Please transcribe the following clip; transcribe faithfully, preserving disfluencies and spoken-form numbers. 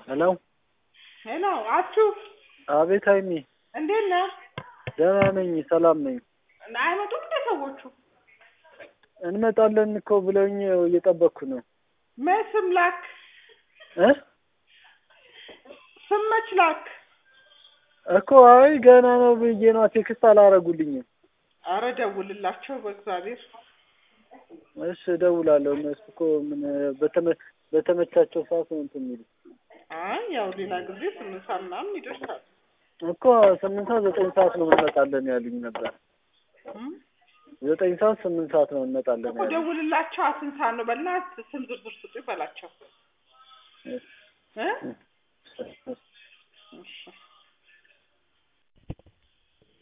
ሄሎ ሄሎ አቹ አቤት ሃይሚ እንዴት ነህ? ደህና ነኝ ሰላም ነኝ። አይመጡም እንደ ሰዎቹ? እንመጣለን እኮ ብለውኝ እየጠበቅኩ ነው። መስም ላክ እ ስመች ላክ እኮ አይ ገና ነው ብዬ ነው ቴክስት አላረጉልኝም። አረ ደውልላቸው በእግዚአብሔር። እሺ እደውላለሁ። እነሱ እኮ ምን በተመ በተመቻቸው ሰዓት ነው እንትን የሚሉት። አይ ያው ሌላ ጊዜ ስምንት ሰዓት ምናምን ይደርሳል እኮ ስምንት ሰዓት ዘጠኝ ሰዓት ነው እንመጣለን ያሉኝ ነበር። ዘጠኝ ሰዓት ስምንት ሰዓት ነው እንመጣለን እኮ ደውልላቸው። ስንት ሰዓት ነው በእናትህ ስም ዝርዝር ስጡ ይበላቸው እ